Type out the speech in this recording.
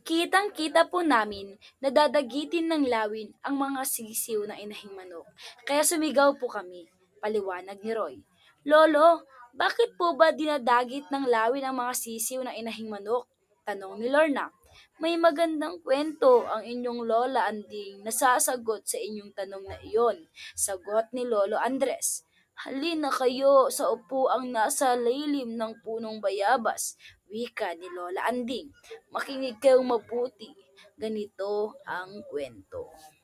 Kitang-kita po namin na dadagitin ng lawin ang mga sisiw ng inahing manok, kaya sumigaw po kami, paliwanag ni Roy. Lolo, bakit po ba dinadagit ng lawin ang mga sisiw ng inahing manok? Tanong ni Lorna. May magandang kwento ang inyong Lola Anding na sasagot sa inyong tanong na iyon, sagot ni Lolo Andres. Halina kayo sa upuang nasa lilim ng punong bayabas, wika ni Lola Anding. Makinig kayong mabuti. Ganito ang kwento.